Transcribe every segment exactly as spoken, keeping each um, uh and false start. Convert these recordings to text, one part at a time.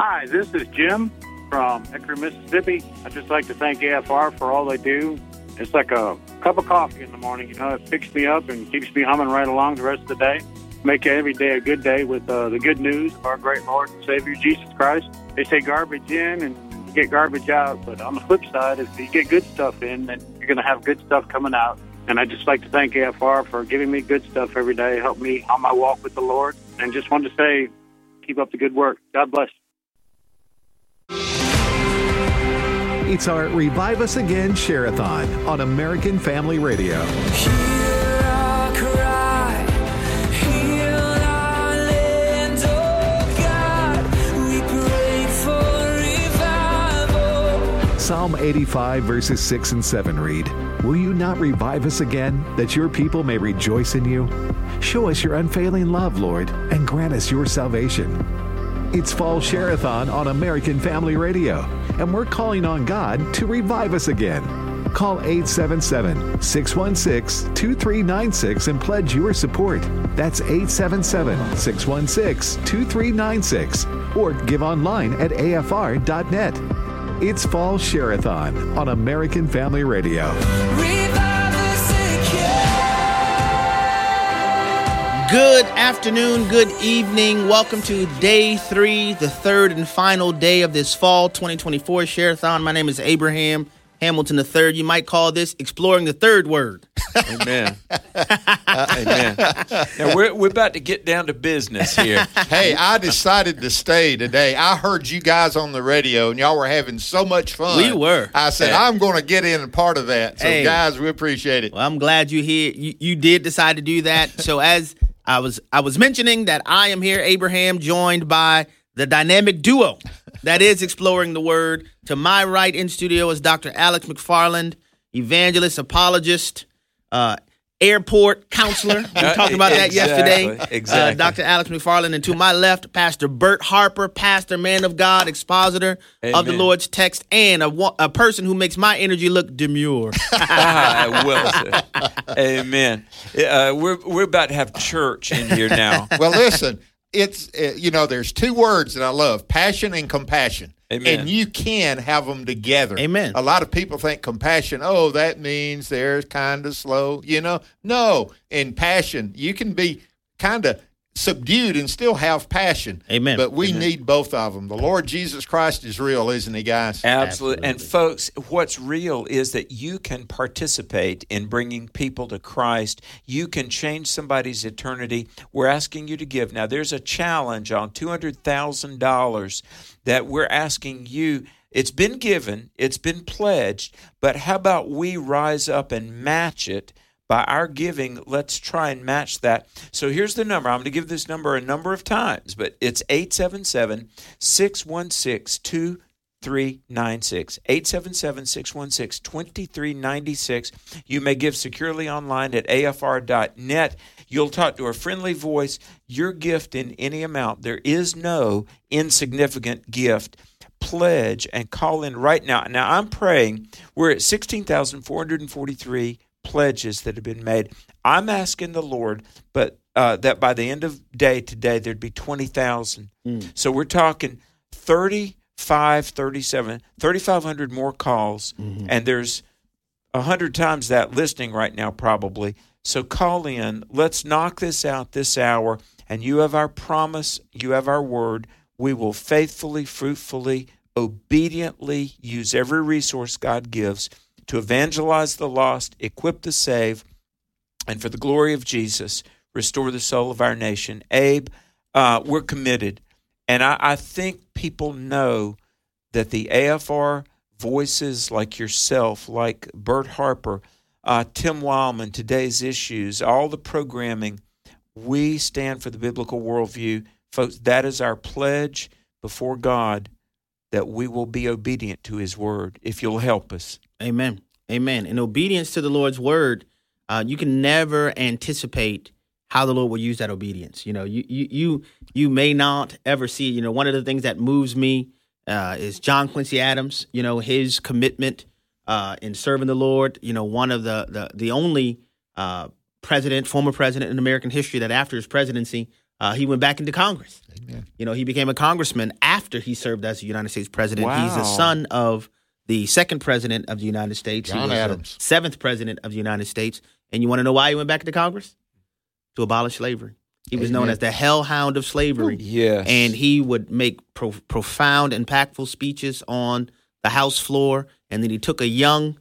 Hi, this is Jim from Hickory, Mississippi. I'd just like to thank A F R for all they do. It's like a cup of coffee in the morning. You know, it picks me up and keeps me humming right along the rest of the day. Make every day a good day with uh, the good news of our great Lord and Savior, Jesus Christ. They say garbage in and you get garbage out, but on the flip side, if you get good stuff in, then you're going to have good stuff coming out. And I'd just like to thank A F R for giving me good stuff every day, help me on my walk with the Lord. And just wanted to say, keep up the good work. God bless. It's our Revive Us Again Share-a-thon on American Family Radio. Hear our cry, heal our land, oh God, we pray for revival. Psalm eighty-five verses six and seven read, "Will you not revive us again, that your people may rejoice in you? Show us your unfailing love, Lord, and grant us your salvation." It's Fall Share-a-thon on American Family Radio, and we're calling on God to revive us again. Call eight seven seven, six one six, two three nine six and pledge your support. That's eight seven seven, six one six, two three nine six, or give online at A F R dot net. It's Fall Share-a-thon on American Family Radio. Good afternoon, good evening. Welcome to day three, the third and final day of this fall twenty twenty-four Share-a-thon. My name is Abraham Hamilton the third. You might call this Exploring the Third Word. Amen. uh, amen. Now, we're, we're about to get down to business here. Hey, I decided to stay today. I heard you guys on the radio, and y'all were having so much fun. We were. I said, hey. I'm going to get in a part of that. So, hey. guys, we appreciate it. Well, I'm glad you here. You, you did decide to do that. So, as I was, I was mentioning that I am here, Abraham, joined by the dynamic duo that is Exploring the Word. To my right in studio is Doctor Alex McFarland, evangelist, apologist, uh, airport counselor. We talked about that exactly, yesterday. Exactly. Uh, Doctor Alex McFarland. And to my left, Pastor Bert Harper, pastor, man of God, expositor Amen. of the Lord's text, and a, a person who makes my energy look demure. ah, well said. Amen. Uh, we're we're about to have church in here now. Well, listen, it's uh, you know, there's two words that I love: passion and compassion. Amen. And you can have them together. Amen. A lot of people think compassion, oh, that means they're kind of slow. You know, no. In passion, you can be kind of subdued and still have passion. Amen. But we Amen. need both of them. The Lord Jesus Christ is real, isn't he, guys? Absolutely. And folks, what's real is that you can participate in bringing people to Christ. You can change somebody's eternity. We're asking you to give. Now, there's a challenge on two hundred thousand dollars that we're asking you. It's been given, it's been pledged, but how about we rise up and match it? By our giving, let's try and match that. So here's the number. I'm going to give this number a number of times, but it's eight seven seven, six one six, two three nine six. eight seven seven, six one six, two three nine six. You may give securely online at A F R dot net. You'll talk to a friendly voice. Your gift in any amount. There is no insignificant gift. Pledge and call in right now. Now, I'm praying. We're at sixteen thousand four hundred forty-three pledges that have been made. I'm asking the Lord, but uh, that by the end of day today, there'd be twenty thousand. Mm. So we're talking thirty-five, thirty-seven, thirty-five hundred more calls, mm-hmm. and there's one hundred times that listening right now probably. So call in. Let's knock this out this hour, and you have our promise. You have our word. We will faithfully, fruitfully, obediently use every resource God gives to evangelize the lost, equip the saved, and for the glory of Jesus, restore the soul of our nation. Abe, uh, we're committed. And I, I think people know that the A F R voices like yourself, like Bert Harper, uh, Tim Wildman, Today's Issues, all the programming, we stand for the biblical worldview. Folks, that is our pledge before God, that we will be obedient to his word, if you'll help us. Amen. Amen. In obedience to the Lord's word, uh, you can never anticipate how the Lord will use that obedience. You know, you you you you may not ever see. You know, one of the things that moves me uh, is John Quincy Adams. You know, his commitment uh, in serving the Lord. You know, one of the the the only uh, president, former president in American history that after his presidency uh, he went back into Congress. Amen. You know, he became a congressman after he served as the United States president. Wow. He's the son of the second president of the United States. John he was Adams. the seventh president of the United States. And you want to know why he went back into Congress? To abolish slavery. He was known Amen. as the hellhound of slavery. Yes. And he would make pro- profound, impactful speeches on the House floor. And then he took a young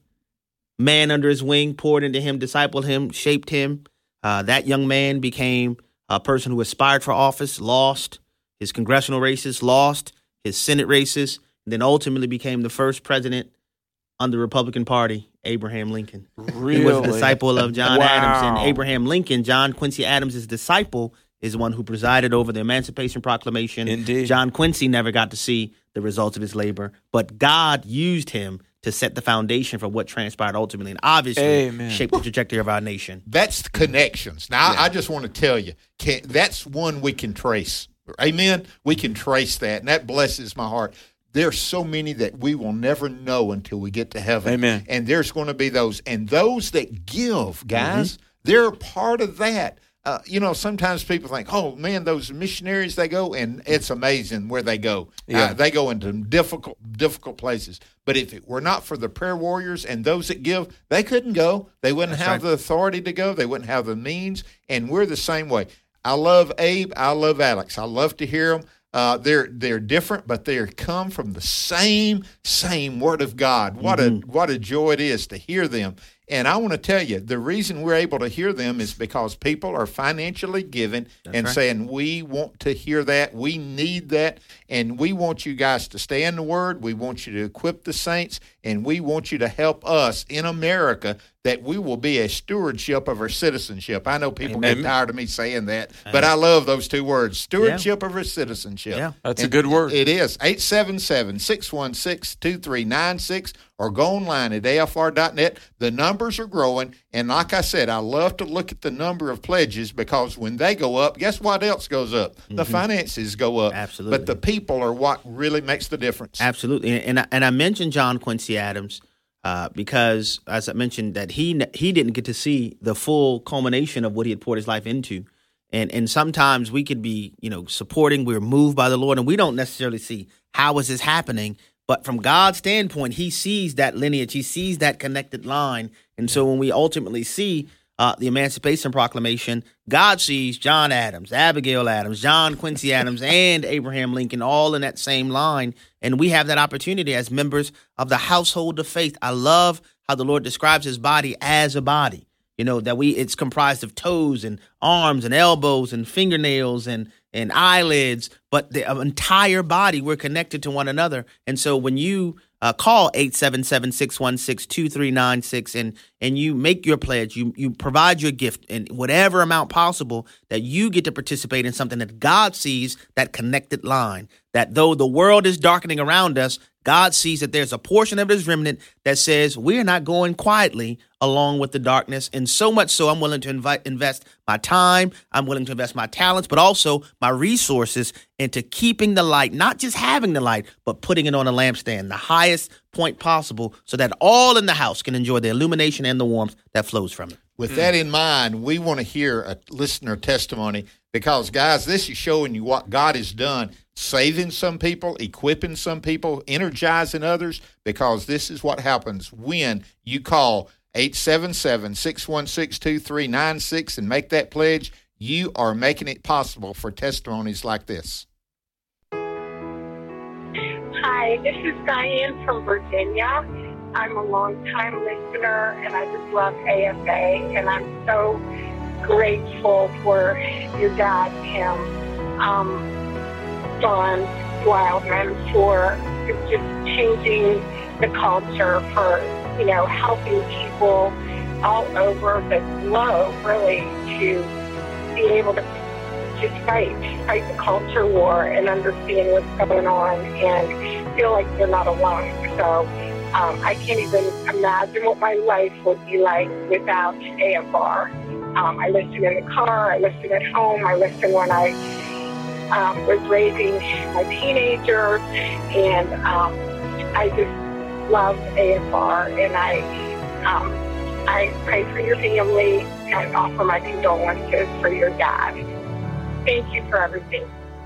man under his wing, poured into him, discipled him, shaped him. Uh, that young man became a person who aspired for office, lost his congressional races, lost his Senate races, and then ultimately became the first president under the Republican Party, Abraham Lincoln. Really? He was a disciple of John Wow. Adams. And Abraham Lincoln, John Quincy Adams' disciple, is the one who presided over the Emancipation Proclamation. Indeed. John Quincy never got to see the results of his labor, but God used him to set the foundation for what transpired ultimately and obviously Amen. shaped the trajectory of our nation. That's the connections. Now, I, I just want to tell you, can, that's one we can trace. Amen? We can trace that, and that blesses my heart. There's so many that we will never know until we get to heaven. Amen. And there's going to be those. And those that give, guys, they're part of that. Uh, you know, sometimes people think, oh, man, those missionaries, they go, and it's amazing where they go. Yeah. Uh, they go into difficult, difficult places. But if it were not for the prayer warriors and those that give, they couldn't go. They wouldn't That's have right. the authority to go. They wouldn't have the means. And we're the same way. I love Abe. I love Alex. I love to hear them. Uh, they're they're different, but they come from the same same Word of God. What Mm-hmm. a what a joy it is to hear them. And I want to tell you, the reason we're able to hear them is because people are financially giving and right. saying, we want to hear that. We need that. And we want you guys to stay in the Word. We want you to equip the saints. And we want you to help us in America that we will be a stewardship of our citizenship. I know people Amen. get tired of me saying that, but I love those two words, stewardship of our citizenship. Yeah. That's a And good word. It is. eight seven seven, six one six, two three nine six or go online at A F R dot net. The numbers are growing. And like I said, I love to look at the number of pledges because when they go up, guess what else goes up? The finances go up. Absolutely. But the people are what really makes the difference. Absolutely. And I, and I mentioned John Quincy Adams uh, because, as I mentioned, that he he didn't get to see the full culmination of what he had poured his life into. And and sometimes we could be, you know, supporting, we're moved by the Lord, and we don't necessarily see how is this happening. But from God's standpoint, he sees that lineage, he sees that connected line. And so when we ultimately see uh, the Emancipation Proclamation, God sees John Adams, Abigail Adams, John Quincy Adams, and Abraham Lincoln all in that same line. And we have that opportunity as members of the household of faith. I love how the Lord describes his body as a body. You know, that we it's comprised of toes and arms and elbows and fingernails and and eyelids, but the entire body, we're connected to one another. And so when you uh, call eight seven seven, six one six, two three nine six and and you make your pledge, you you provide your gift in whatever amount possible, that you get to participate in something that God sees, that connected line, that though the world is darkening around us, God sees that there's a portion of his remnant that says we're not going quietly along with the darkness. And so much so I'm willing to invite, invest my time, I'm willing to invest my talents, but also my resources into keeping the light, not just having the light, but putting it on a lampstand, the highest point possible, so that all in the house can enjoy the illumination and the warmth that flows from it. With that in mind, we want to hear a listener testimony because, guys, this is showing you what God has done, saving some people, equipping some people, energizing others, because this is what happens when you call eight seven seven, six one six, two three nine six and make that pledge. You are making it possible for testimonies like this. Hi, this is Diane from Virginia. I'm a longtime listener, and I just love A F A, and I'm so grateful for your dad, Tim, um, Don Wildman, for just changing the culture, for, you know, helping people all over the globe, really, to be able to just fight, fight the culture war and understand what's going on and feel like they're not alone. So um, I can't even imagine what my life would be like without A F R. Um, I listen in the car, I listen at home, I listen when I um, was raising my teenagers, and um, I just love A F R, and I um, I pray for your family and offer my condolences for your dad. Thank you for everything.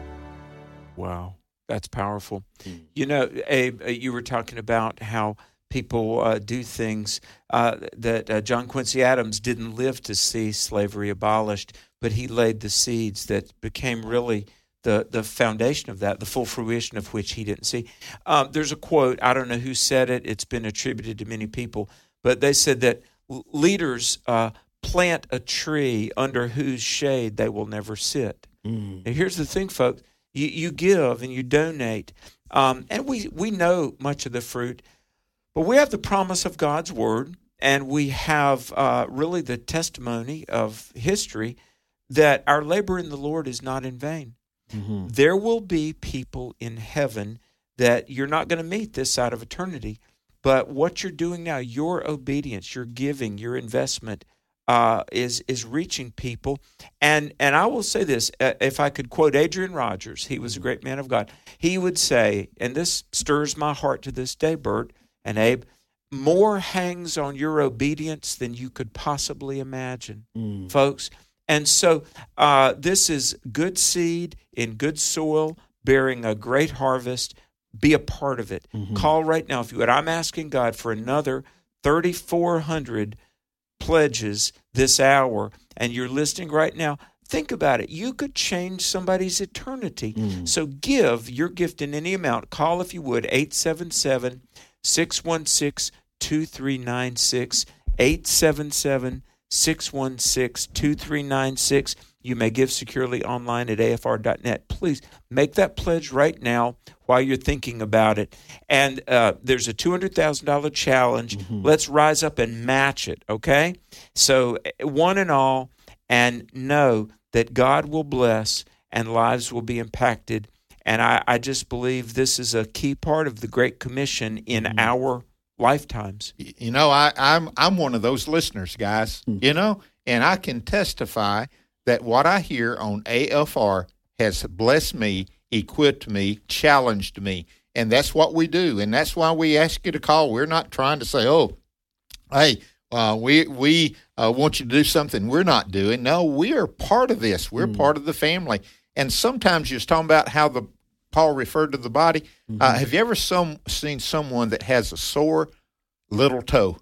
Wow, that's powerful. You know, Abe, uh, you were talking about how people uh, do things uh, that uh, John Quincy Adams didn't live to see slavery abolished, but he laid the seeds that became really the, the foundation of that, the full fruition of which he didn't see. Um, there's a quote, I don't know who said it, it's been attributed to many people, but they said that leaders uh, plant a tree under whose shade they will never sit. Mm. Now, here's the thing, folks. You, you give and you donate, um, and we, we know much of the fruit, but we have the promise of God's word, and we have uh, really the testimony of history that our labor in the Lord is not in vain. Mm-hmm. There will be people in heaven that you're not going to meet this side of eternity, but what you're doing now, your obedience, your giving, your investment, Uh, is is reaching people. And and I will say this, uh, if I could quote Adrian Rogers, he was a great man of God, he would say, and this stirs my heart to this day, Bert and Abe, more hangs on your obedience than you could possibly imagine, mm. folks. And so uh, this is good seed in good soil, bearing a great harvest. Be a part of it. Mm-hmm. Call right now if you would. I'm asking God for another thirty-four hundred pledges this hour, and you're listening right now. Think about it. You could change somebody's eternity. Mm. So give your gift in any amount. Call, if you would, eight seven seven, six one six, two three nine six, eight seven seven, six one six, two three nine six. You may give securely online at A F R dot net. Please make that pledge right now while you're thinking about it. And uh, there's a two hundred thousand dollars challenge. Mm-hmm. Let's rise up and match it, okay? So one and all, and know that God will bless and lives will be impacted. And I, I just believe this is a key part of the Great Commission in mm-hmm. our lifetimes. You know, I, I'm I'm one of those listeners, guys, mm-hmm. you know, and I can testify that what I hear on A F R has blessed me, equipped me, challenged me. And that's what we do. And that's why we ask you to call. We're not trying to say, oh, hey, uh, we we uh, want you to do something we're not doing. No, we are part of this. We're mm. part of the family. And sometimes you're talking about how the Paul referred to the body. Mm-hmm. Uh, have you ever some, seen someone that has a sore little toe?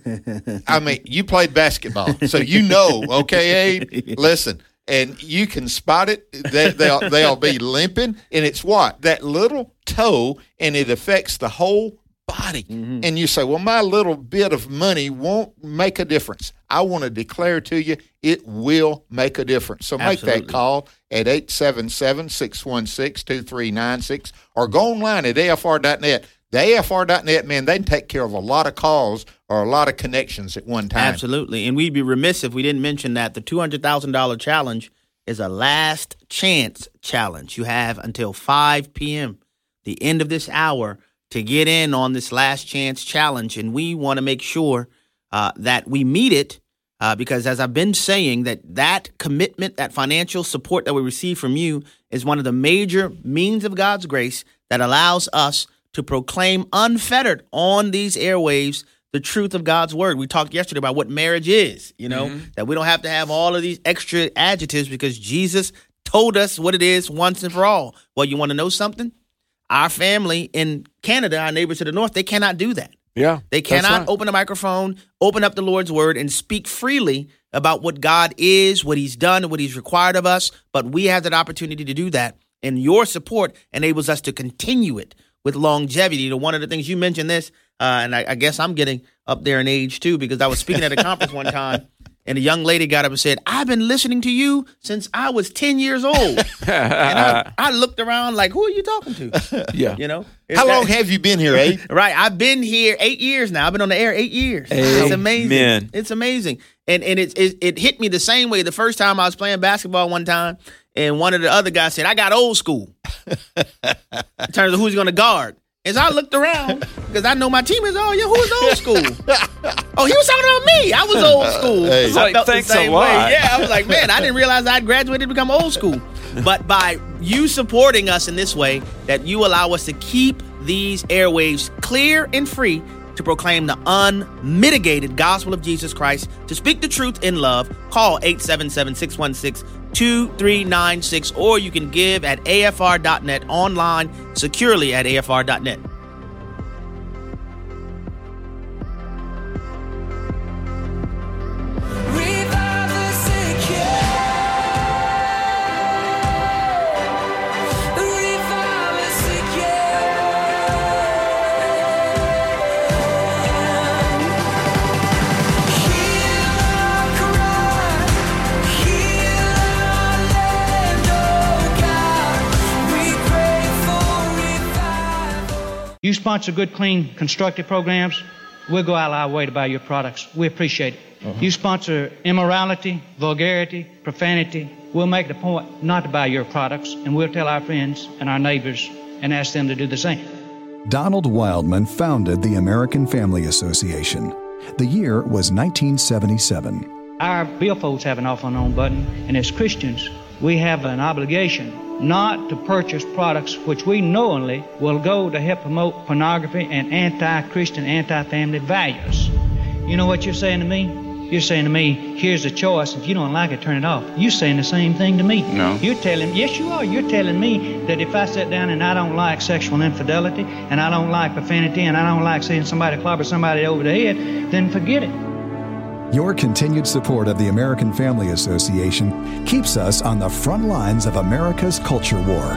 I mean, you played basketball, so you know, okay, Abe, listen, and you can spot it. They, they'll, they'll be limping, and it's what? That little toe, and it affects the whole body. Mm-hmm. And you say, well, my little bit of money won't make a difference. I want to declare to you, it will make a difference. So make Absolutely. That call at eight seven seven, six one six, two three nine six or go online at A F R dot net. The A F R dot net, man, they can take care of a lot of calls or a lot of connections at one time. Absolutely. And we'd be remiss if we didn't mention that the two hundred thousand dollars challenge is a last chance challenge. You have until five p.m., the end of this hour, to get in on this last chance challenge. And we want to make sure uh, that we meet it uh, because, as I've been saying, that that commitment, that financial support that we receive from you is one of the major means of God's grace that allows us to proclaim unfettered on these airwaves the truth of God's word. We talked yesterday about what marriage is, you know, mm-hmm. that we don't have to have all of these extra adjectives because Jesus told us what it is once and for all. Well, you want to know something? Our family in Canada, our neighbors to the north, they cannot do that. Yeah. They cannot right. open a microphone, open up the Lord's word, and speak freely about what God is, what he's done, and what he's required of us. But we have that opportunity to do that. And your support enables us to continue it with longevity. To one of the things you mentioned this, uh, and I, I guess I'm getting up there in age too, because I was speaking at a conference one time, and a young lady got up and said, I've been listening to you since I was ten years old. And I, I looked around like, who are you talking to? Yeah. You know? How long have you been here, Abe? Right. I've been here eight years now. I've been on the air eight years. Amen. It's amazing. It's amazing. And and it, it, it hit me the same way the first time I was playing basketball one time, and one of the other guys said, I got old school in terms of who's going to guard. And so I looked around because I know my teammates. Oh, yeah, who was old school? Oh, he was talking about me. I was old school. Hey. It's like, thanks a lot. Way. Yeah, I was like, man, I didn't realize I'd graduated to become old school. But by you supporting us in this way, that you allow us to keep these airwaves clear and free to proclaim the unmitigated gospel of Jesus Christ, to speak the truth in love, call eight seven seven, six one six, two three nine six, or you can give at A F R dot net online, securely at A F R dot net. Revive us again. Revive us again. Heal our cry. Heal our land, oh God. We pray for revival. You sponsor good, clean, constructive programs, we'll go out of our way to buy your products. We appreciate it. You sponsor immorality, vulgarity, profanity, we'll make it a point not to buy your products, and we'll tell our friends and our neighbors and ask them to do the same. Donald Wildman founded the American Family Association. The year was nineteen seventy-seven. Our billfolds have an off and on button, and as Christians, we have an obligation not to purchase products which we knowingly will go to help promote pornography and anti-Christian, anti-family values. You know what you're saying to me? You're saying to me, here's a choice. If you don't like it, turn it off. You're saying the same thing to me. No. You're telling, yes, you are. You're telling me that if I sit down and I don't like sexual infidelity, and I don't like profanity, and I don't like seeing somebody clobber somebody over the head, then forget it. Your continued support of the American Family Association keeps us on the front lines of America's culture war.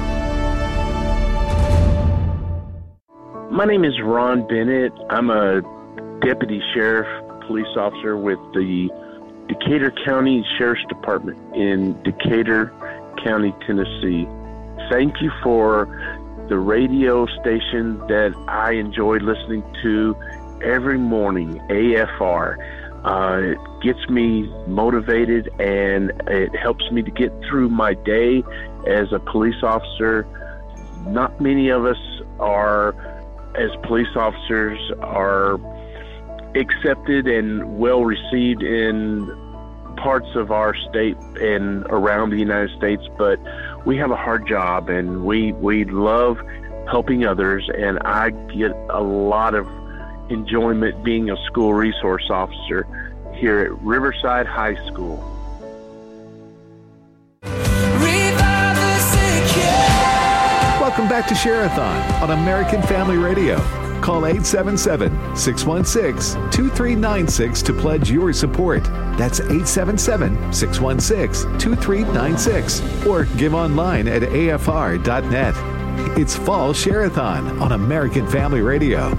My name is Ron Bennett. I'm a deputy sheriff police officer with the Decatur County Sheriff's Department in Decatur County, Tennessee. Thank you for the radio station that I enjoy listening to every morning, A F R. Uh, it gets me motivated, and it helps me to get through my day as a police officer. Not many of us are, as police officers, are accepted and well received in parts of our state and around the United States, but we have a hard job, and we we love helping others, and I get a lot of enjoyment being a school resource officer here at Riverside High School. Revive us again. Welcome back to Share-a-thon on American Family Radio. Call eight seven seven, six one six, two three nine six to pledge your support. That's eight seven seven, six one six, two three nine six. Or give online at A F R dot net. It's Fall Share-a-thon on American Family Radio.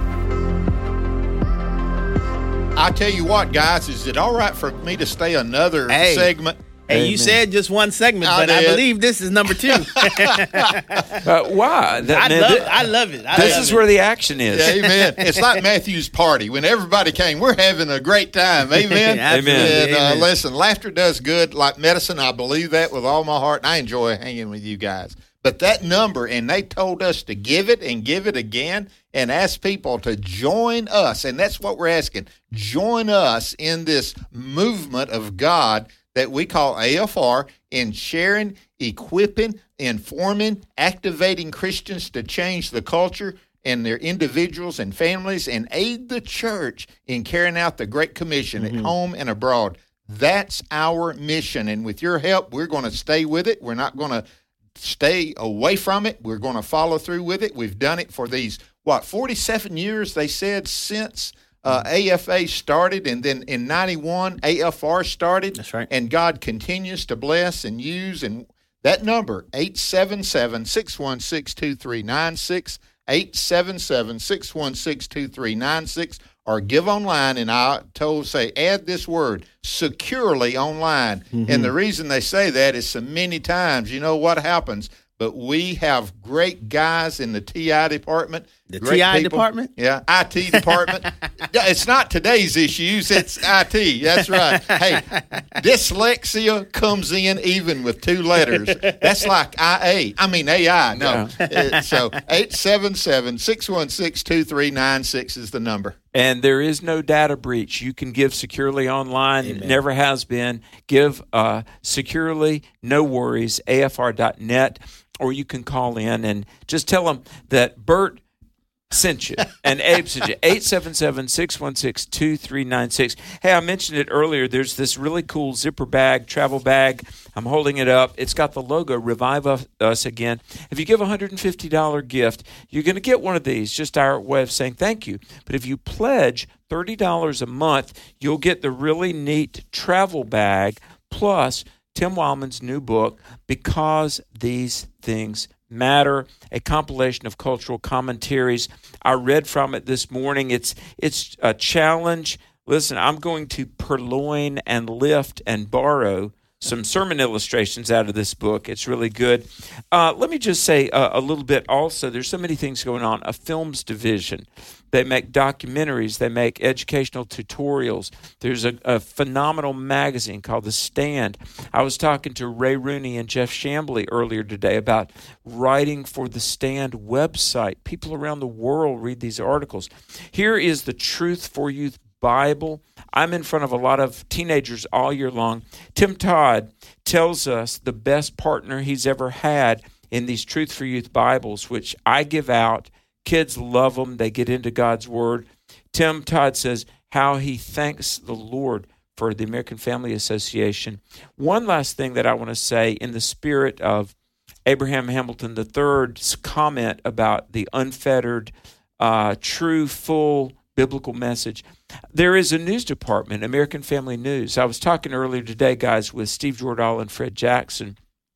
I tell you what, guys, is it all right for me to stay another Hey. segment? Hey, you said just one segment, I but I did. believe this is number two. Uh, why? That- I man, love thi- it. I love it. I this love is it. where the action is. Yeah, amen. It's like Matthew's party. When everybody came, we're having a great time. Amen. Absolutely. And, uh, Amen. listen, laughter does good like medicine. I believe that with all my heart, and I enjoy hanging with you guys. But that number, and they told us to give it and give it again and ask people to join us. And that's what we're asking. Join us in this movement of God that we call A F R in sharing, equipping, informing, activating Christians to change the culture and their individuals and families and aid the church in carrying out the Great Commission at home and abroad. That's our mission. And with your help, we're going to stay with it. We're not going to stay away from it. We're going to follow through with it. We've done it for these, what, forty-seven years, they said, since uh, A F A started. And then in ninety-one, A F R started. That's right. And God continues to bless and use. And that number, eight seven seven, six one six, two three nine six, eight seven seven, six one six, two three nine six, or give online. And I told, say, add this word, securely online. Mm-hmm. And the reason they say that is so many times, you know what happens, but we have great guys in the T I department. The great T I people. department? Yeah, I T department. Yeah, it's not today's issues, it's I T. That's right. Hey, dyslexia comes in even with two letters. That's like I A. I mean A I. No. Uh, so eight seven seven, six one six, two three nine six is the number. And there is no data breach. You can give securely online. Amen. It never has been. Give uh, securely, no worries, A F R dot net, or you can call in and just tell them that Bert sent you, and Abe sent you. eight seven seven, six one six, two three nine six. Hey, I mentioned it earlier. There's this really cool zipper bag, travel bag. I'm holding it up. It's got the logo, Revive Us Again. If you give a one hundred fifty dollars gift, you're going to get one of these, just our way of saying thank you. But if you pledge thirty dollars a month, you'll get the really neat travel bag, plus Tim Wildman's new book, Because These Things Matter, a compilation of cultural commentaries. I read from it this morning. It's it's a challenge. Listen, I'm going to purloin and lift and borrow some sermon illustrations out of this book. It's really good. Uh, let me just say uh, a little bit also. There's so many things going on. A films division. They make documentaries. They make educational tutorials. There's a, a phenomenal magazine called The Stand. I was talking to Ray Rooney and Jeff Chambly earlier today about writing for The Stand website. People around the world read these articles. Here is the Truth for Youth Bible. I'm in front of a lot of teenagers all year long. Tim Todd tells us the best partner he's ever had in these Truth for Youth Bibles, which I give out. Kids love them. They get into God's Word. Tim Todd says how he thanks the Lord for the American Family Association. One last thing that I want to say in the spirit of Abraham Hamilton the third's comment about the unfettered, uh, true, full biblical message. There is a news department, American Family News. I was talking earlier today, guys, with Steve Jordahl and Fred Jackson.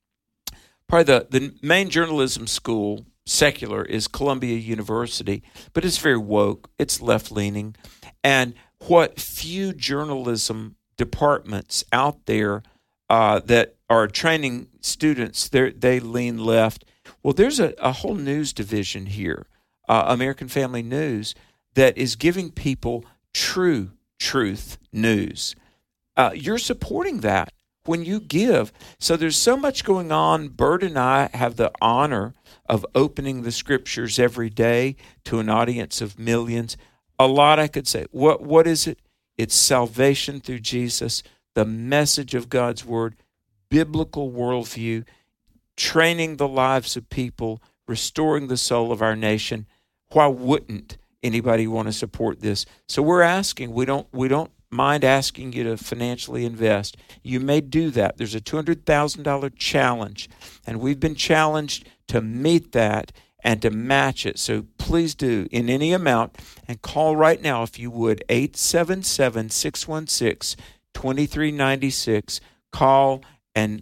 Probably the, the main journalism school, secular, is Columbia University, but it's very woke. It's left-leaning. And what few journalism departments out there uh, that are training students, they lean left. Well, there's a, a whole news division here, uh, American Family News, that is giving people true truth news. Uh, you're supporting that when you give. So there's so much going on. Bert and I have the honor of opening the scriptures every day to an audience of millions. A lot I could say. What What is it? It's salvation through Jesus, the message of God's Word, biblical worldview, training the lives of people, restoring the soul of our nation. Why wouldn't anybody want to support this? So we're asking, we don't we don't mind asking you to financially invest. You may do that. There's a two hundred thousand dollars challenge, and we've been challenged to meet that and to match it. So please do in any amount, and call right now if you would, eight seven seven, six one six, two three nine six. Call and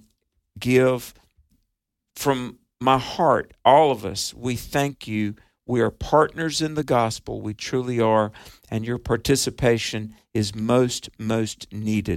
give. From my heart, all of us, we thank you. We are partners in the gospel. We truly are. And your participation is most, most needed.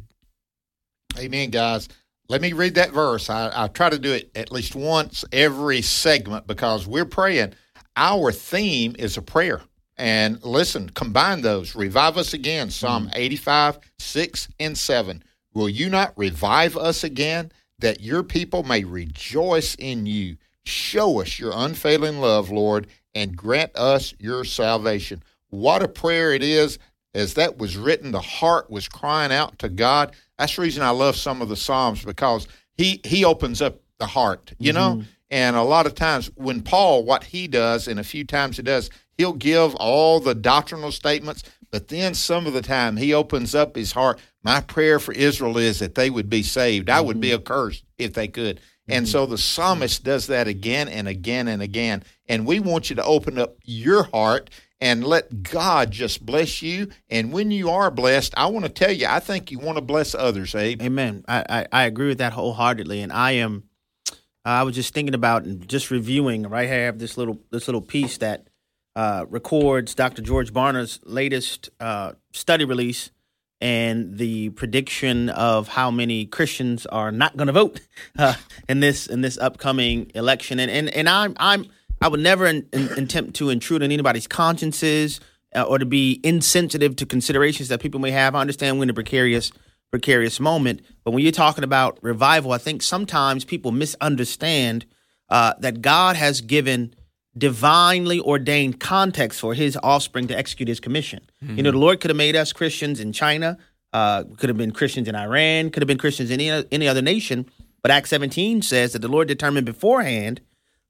Amen, guys. Let me read that verse. I, I try to do it at least once every segment because we're praying. Our theme is a prayer. And listen, combine those. Revive us again. Psalm eighty-five, six and seven. Will you not revive us again, that your people may rejoice in you? Show us your unfailing love, Lord, and grant us your salvation. What a prayer it is. As that was written, the heart was crying out to God. That's the reason I love some of the Psalms, because he, he opens up the heart, you mm-hmm. know? And a lot of times when Paul, what he does, and a few times he does, he'll give all the doctrinal statements, but then some of the time he opens up his heart. My prayer for Israel is that they would be saved. I mm-hmm. would be accursed if they could. And so the psalmist does that again and again and again. And we want you to open up your heart and let God just bless you. And when you are blessed, I want to tell you, I think you want to bless others, Abe. Amen. I, I, I agree with that wholeheartedly. And I am, uh, I was just thinking about and just reviewing, right here, I have this little, this little piece that uh, records Doctor George Barna's latest uh, study release and the prediction of how many Christians are not going to vote uh, in this in this upcoming election. And and, and I'm I'm I would never in, in, attempt to intrude on anybody's consciences uh, or to be insensitive to considerations that people may have. I understand we're in a precarious precarious moment, but when you're talking about revival, I think sometimes people misunderstand uh, that God has given divinely ordained context for his offspring to execute his commission. Mm-hmm. You know, the Lord could have made us Christians in China, uh, could have been Christians in Iran, could have been Christians in any, any other nation. But Acts seventeen says that the Lord determined beforehand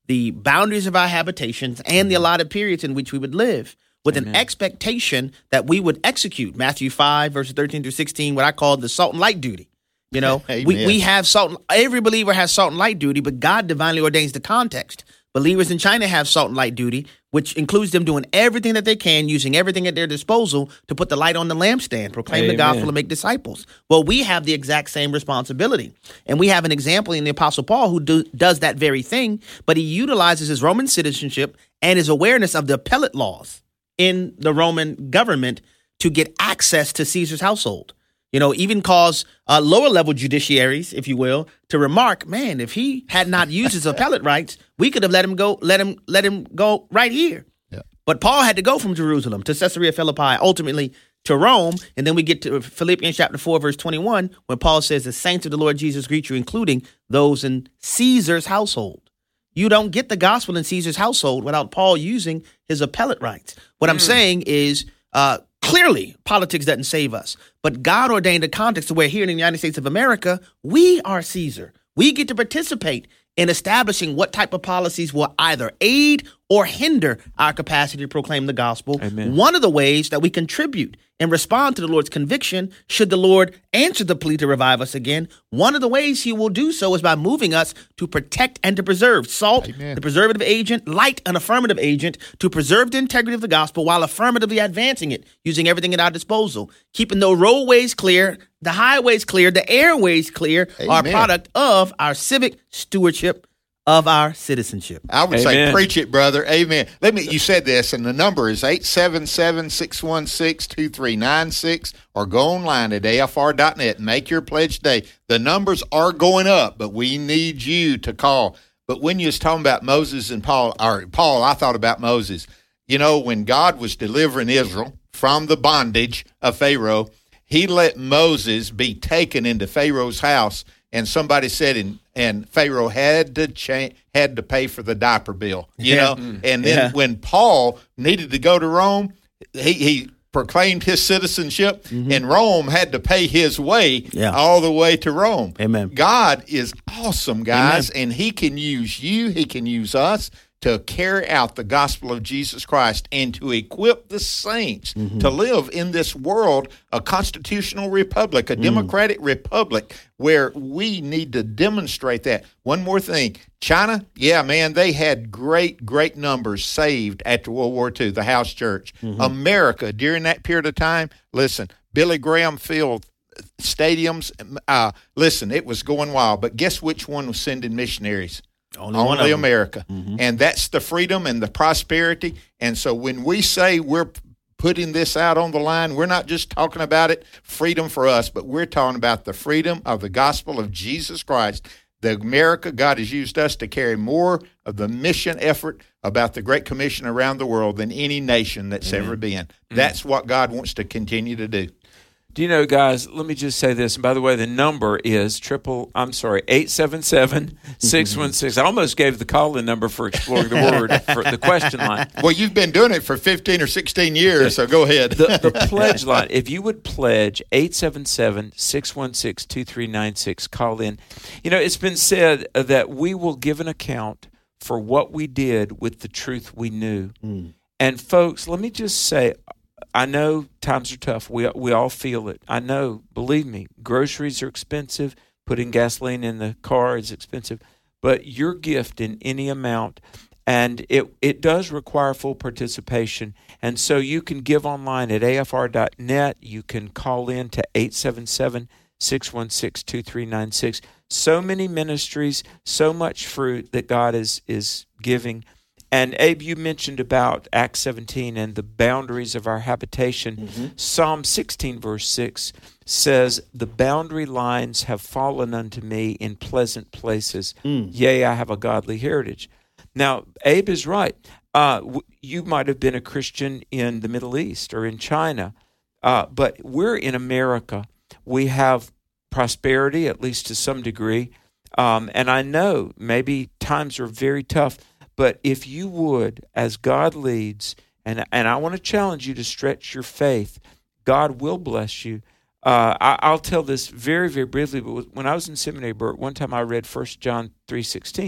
the boundaries of our habitations and the allotted periods in which we would live, with Amen. an expectation that we would execute Matthew five, verses thirteen through sixteen, what I call the salt and light duty. You know, we, Amen. we have salt. Every believer has salt and light duty, but God divinely ordains the context. Believers in China have salt and light duty, which includes them doing everything that they can, using everything at their disposal to put the light on the lampstand, proclaim Amen. the gospel, and make disciples. Well, we have the exact same responsibility. And we have an example in the Apostle Paul who do, does that very thing, but he utilizes his Roman citizenship and his awareness of the appellate laws in the Roman government to get access to Caesar's household. You know, even cause uh, lower level judiciaries, if you will, to remark, man, if he had not used his appellate rights, we could have let him go, let him, let him go right here. Yeah. But Paul had to go from Jerusalem to Caesarea Philippi, ultimately to Rome, and then we get to Philippians chapter four, verse twenty-one, when Paul says, "The saints of the Lord Jesus greet you, including those in Caesar's household." You don't get the gospel in Caesar's household without Paul using his appellate rights. What mm. I'm saying is, uh, clearly, politics doesn't save us, but God ordained a context to where here in the United States of America, we are Caesar. We get to participate in establishing what type of policies will either aid or hinder our capacity to proclaim the gospel. Amen. One of the ways that we contribute and respond to the Lord's conviction, should the Lord answer the plea to revive us again, one of the ways he will do so is by moving us to protect and to preserve. Salt, Amen. the preservative agent; light, an affirmative agent, to preserve the integrity of the gospel while affirmatively advancing it, using everything at our disposal, keeping the roadways clear, the highways clear, the airways clear, are a Amen. product of our civic stewardship of our citizenship. I would Amen. say, preach it, brother. Amen. Let me. You said this, and the number is eight seven seven, six one six, two three nine six, or go online at A F R dot net and make your pledge today. The numbers are going up, but we need you to call. But when you was talking about Moses and Paul, or Paul, I thought about Moses. You know, when God was delivering Israel from the bondage of Pharaoh, he let Moses be taken into Pharaoh's house, and somebody said, and, and Pharaoh had to cha- had to pay for the diaper bill, you Yeah. know. Mm. And then Yeah. when Paul needed to go to Rome, he, he proclaimed his citizenship, Mm-hmm. and Rome had to pay his way Yeah. all the way to Rome. Amen. God is awesome, guys, and he can use you, he can use us to carry out the gospel of Jesus Christ and to equip the saints Mm-hmm. to live in this world, a constitutional republic, Mm. a democratic republic, where we need to demonstrate that. One more thing. China, yeah, man, they had great, great numbers saved after World War Two, the house church. Mm-hmm. America, during that period of time, listen, Billy Graham filled stadiums. Uh, listen, it was going wild. But guess which one was sending missionaries? Only, one of Only them. America. Mhm. And that's the freedom and the prosperity. And so when we say we're putting this out on the line, we're not just talking about it, freedom for us, but we're talking about the freedom of the gospel of Jesus Christ. The America, God has used us to carry more of the mission effort about the Great Commission around the world than any nation that's Amen. ever been. That's what God wants to continue to do. Do you know, guys, let me just say this. And by the way, the number is triple, I'm sorry, eight seven seven, six one six. I almost gave the call-in number for Exploring the Word for the question line. Well, you've been doing it for fifteen or sixteen years, so go ahead. The, the pledge line, if you would pledge eight seven seven, six one six, two three nine six, call in. You know, it's been said that we will give an account for what we did with the truth we knew. Mm. And folks, let me just say, I know times are tough. We we all feel it. I know, believe me, groceries are expensive. Putting gasoline in the car is expensive. But your gift in any amount, and it, it does require full participation. And so you can give online at A F R dot net. You can call in to eight seven seven, six one six, two three nine six. So many ministries, so much fruit that God is is giving. And Abe, you mentioned about Acts seventeen and the boundaries of our habitation. Mm-hmm. Psalm sixteen, verse six says, "The boundary lines have fallen unto me in pleasant places. Mm. Yea, I have a godly heritage." Now, Abe is right. Uh, w- you might have been a Christian in the Middle East or in China, uh, but we're in America. We have prosperity, at least to some degree. Um, and I know maybe times are very tough. But if you would, as God leads, and and I want to challenge you to stretch your faith, God will bless you. Uh, I, I'll tell this very, very briefly, but when I was in seminary, Bert, one time I read First John three sixteen,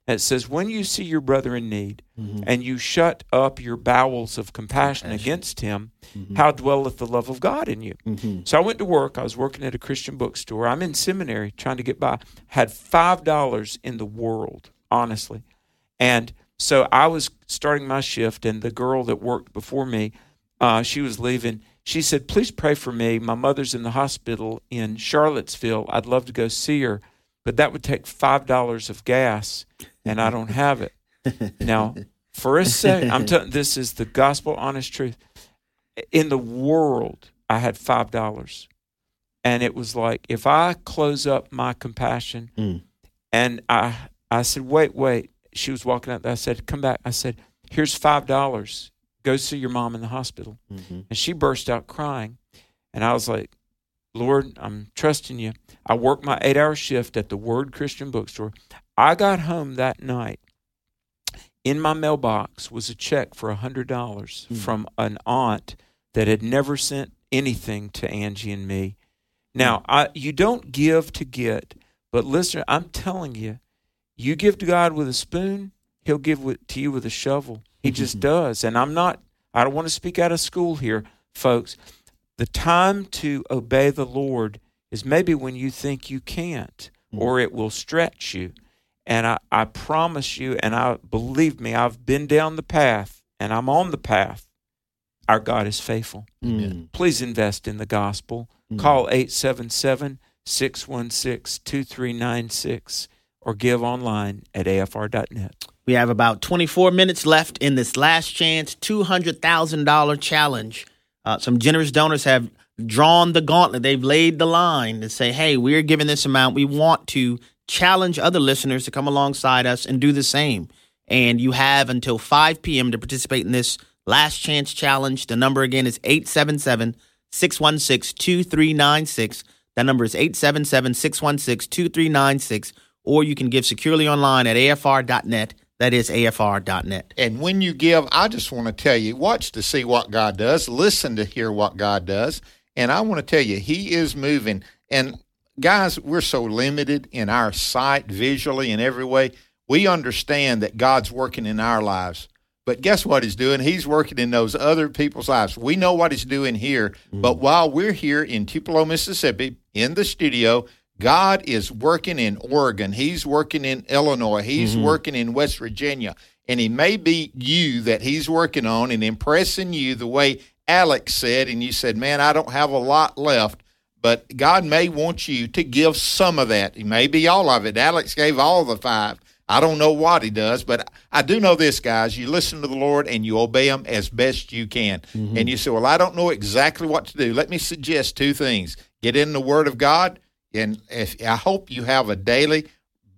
And it says, when you see your brother in need, Mm-hmm. and you shut up your bowels of compassion, Compassion. against him, Mm-hmm. how dwelleth the love of God in you? Mm-hmm. So I went to work. I was working at a Christian bookstore. I'm in seminary trying to get by. Had five dollars in the world, honestly. And so I was starting my shift, and the girl that worked before me, uh, she was leaving. She said, please pray for me. My mother's in the hospital in Charlottesville. I'd love to go see her, but that would take five dollars of gas, and I don't have it. Now, for a second, I'm telling this is the gospel honest truth. In the world, I had five dollars. And it was like, if I close up my compassion, Mm. and I I said, wait, wait. She was walking out there. I said, come back. I said, here's five dollars. Go see your mom in the hospital. Mm-hmm. And she burst out crying. And I was like, Lord, I'm trusting you. I worked my eight-hour shift at the Word Christian Bookstore. I got home that night. In my mailbox was a check for one hundred dollars Mm. from an aunt that had never sent anything to Angie and me. Now, I, you don't give to get, but listener, I'm telling you, you give to God with a spoon, he'll give with, to you with a shovel. He just does. And I'm not, I don't want to speak out of school here, folks. The time to obey the Lord is maybe when you think you can't, or it will stretch you. And I, I promise you, and I believe me, I've been down the path, and I'm on the path. Our God is faithful. Mm. Please invest in the gospel. Mm. Call eight seven seven, six one six, two three nine six or give online at A F R dot net. We have about twenty-four minutes left in this last chance two hundred thousand dollars challenge. Uh, some generous donors have drawn the gauntlet. They've laid the line to say, hey, we're giving this amount. We want to challenge other listeners to come alongside us and do the same. And you have until five p.m. to participate in this last chance challenge. The number again is eight seven seven, six one six, two three nine six. That number is eight seven seven, six one six, two three nine six. Or you can give securely online at A F R dot net. That is A F R dot net. And when you give, I just want to tell you, watch to see what God does, listen to hear what God does. And I want to tell you, he is moving. And guys, we're so limited in our sight, visually, in every way. We understand that God's working in our lives. But guess what he's doing? He's working in those other people's lives. We know what he's doing here. Mm. But while we're here in Tupelo, Mississippi, in the studio, God is working in Oregon. He's working in Illinois. He's mm-hmm. working in West Virginia. And he may be you that he's working on and impressing you the way Alex said. And you said, man, I don't have a lot left. But God may want you to give some of that. It may be all of it. Alex gave all the five. I don't know what he does, but I do know this, guys. You listen to the Lord and you obey him as best you can. Mm-hmm. And you say, well, I don't know exactly what to do. Let me suggest two things. Get in the Word of God. And if, I hope you have a daily,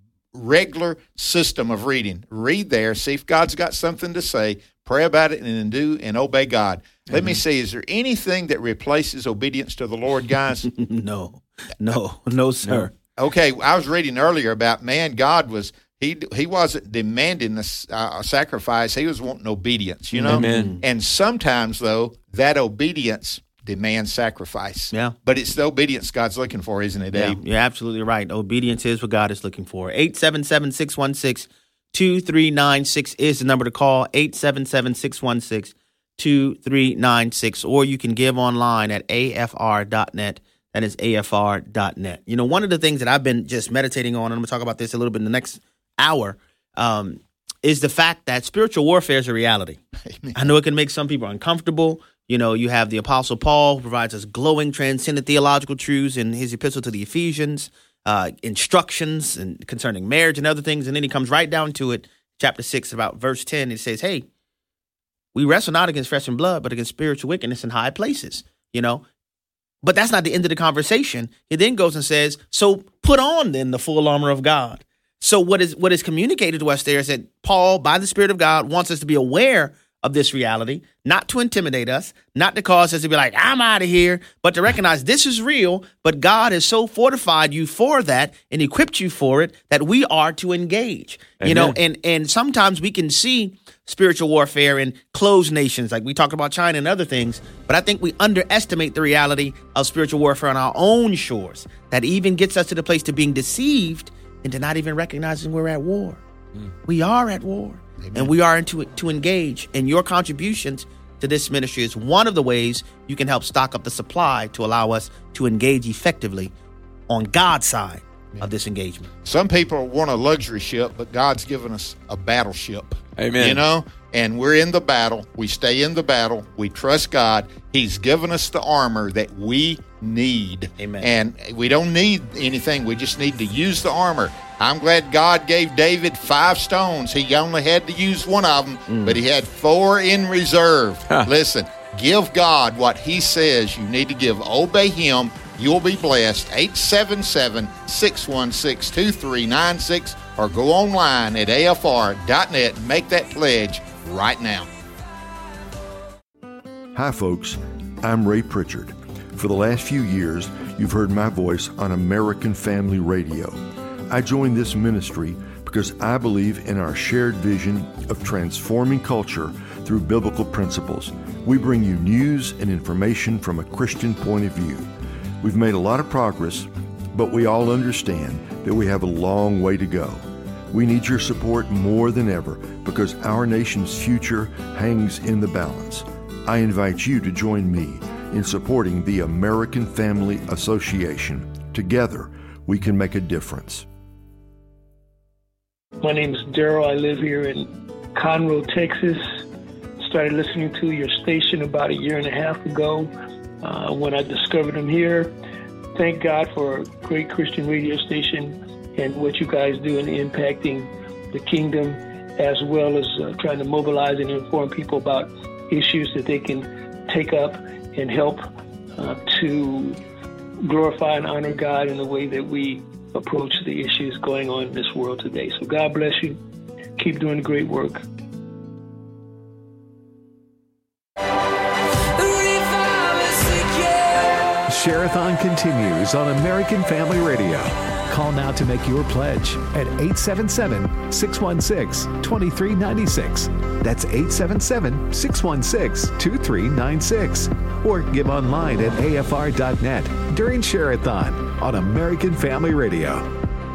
regular system of reading. Read there, see if God's got something to say, pray about it, and then do and obey God. Mm-hmm. Let me see, is there anything that replaces obedience to the Lord, guys? no, no, no, sir. No. Okay, I was reading earlier about, man, God was, he he wasn't demanding a uh, sacrifice. He was wanting obedience, you know? Amen. And sometimes, though, that obedience demands sacrifice. Yeah. But it's the obedience God's looking for, isn't it, Dave? Yeah, you're absolutely right. Obedience is what God is looking for. eight seven seven, six one six, two three nine six is the number to call, eight seven seven, six one six, two three nine six. Or you can give online at A F R dot net. That is A F R dot net. You know, one of the things that I've been just meditating on, and I'm going to talk about this a little bit in the next hour, um, is the fact that spiritual warfare is a reality. Amen. I know it can make some people uncomfortable. You know, you have the Apostle Paul who provides us glowing, transcendent theological truths in his epistle to the Ephesians, uh, instructions and concerning marriage and other things. And then he comes right down to it, chapter six, about verse ten. It says, hey, we wrestle not against flesh and blood, but against spiritual wickedness in high places, you know. But that's not the end of the conversation. He then goes and says, so put on then the full armor of God. So what is what is communicated to us there is that Paul, by the Spirit of God, wants us to be aware of this reality, not to intimidate us, not to cause us to be like, I'm out of here, but to recognize this is real, but God has so fortified you for that and equipped you for it that we are to engage. Amen. You know, and and sometimes we can see spiritual warfare in closed nations, like we talked about China and other things, but I think we underestimate the reality of spiritual warfare on our own shores that even gets us to the place to being deceived into not even recognizing we're at war. Mm. We are at war. Amen. And we are into to engage. And your contributions to this ministry is one of the ways you can help stock up the supply to allow us to engage effectively on God's side Amen. Of this engagement. Some people want a luxury ship, but God's given us a battleship. Amen. You know, and we're in the battle. We stay in the battle. We trust God. He's given us the armor that we need. Amen. And we don't need anything. We just need to use the armor. I'm glad God gave David five stones. He only had to use one of them, mm. but he had four in reserve. Huh. Listen, give God what he says you need to give. Obey him. You'll be blessed. eight seven seven, six one six, two three nine six or go online at A F R dot net and make that pledge right now. Hi, folks. I'm Ray Pritchard. For the last few years, you've heard my voice on American Family Radio. I joined this ministry because I believe in our shared vision of transforming culture through biblical principles. We bring you news and information from a Christian point of view. We've made a lot of progress, but we all understand that we have a long way to go. We need your support more than ever because our nation's future hangs in the balance. I invite you to join me in supporting the American Family Association. Together, we can make a difference. My name is Daryl. I live here in Conroe, Texas. Started listening to your station about a year and a half ago uh, when I discovered them here. Thank God for a great Christian radio station and what you guys do in impacting the kingdom, as well as uh, trying to mobilize and inform people about issues that they can take up and help uh, to glorify and honor God in the way that we approach the issues going on in this world today. So God bless you. Keep doing great work. Share-a-thon continues on American Family Radio. Call now to make your pledge at eight seven seven, six one six, two three nine six. That's eight seven seven, six one six, two three nine six. Or give online at A F R dot net during Share-a-thon on American Family Radio.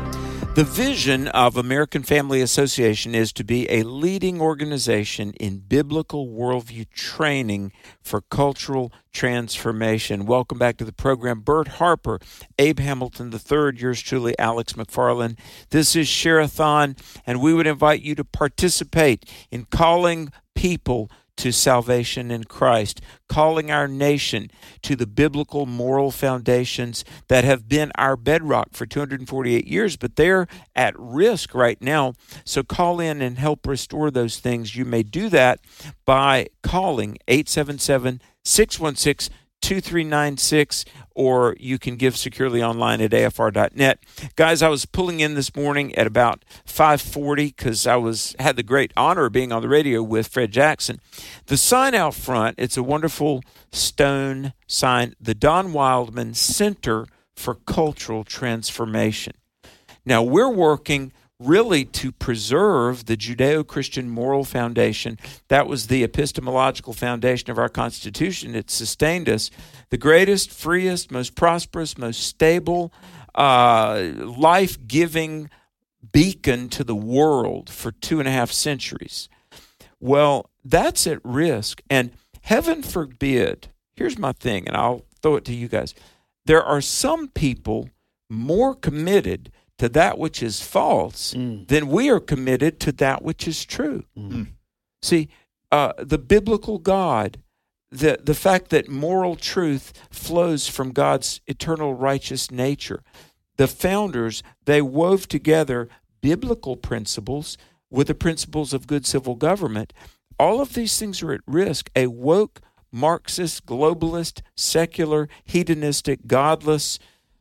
The vision of American Family Association is to be a leading organization in biblical worldview training for cultural transformation. Welcome back to the program. Bert Harper, Abe Hamilton the third, yours truly, Alex McFarland. This is Share-a-thon, and we would invite you to participate in calling people to salvation in Christ, calling our nation to the biblical moral foundations that have been our bedrock for two hundred forty-eight years, but they're at risk right now. So call in and help restore those things. You may do that by calling eight seven seven, six one six, two three nine six, or you can give securely online at A F R dot net. Guys, I was pulling in this morning at about five forty because I was had the great honor of being on the radio with Fred Jackson. The sign out front, it's a wonderful stone sign, the Don Wildman Center for Cultural Transformation. Now, we're working really to preserve the Judeo-Christian moral foundation. That was the epistemological foundation of our Constitution. It sustained us. The greatest, freest, most prosperous, most stable, uh, life-giving beacon to the world for two and a half centuries. Well, that's at risk. And heaven forbid, here's my thing, and I'll throw it to you guys. There are some people more committed to that which is false, mm. then we are committed to that which is true. Mm. See, uh, the biblical God, the, the fact that moral truth flows from God's eternal righteous nature, the founders, they wove together biblical principles with the principles of good civil government. All of these things are at risk. A woke, Marxist, globalist, secular, hedonistic, godless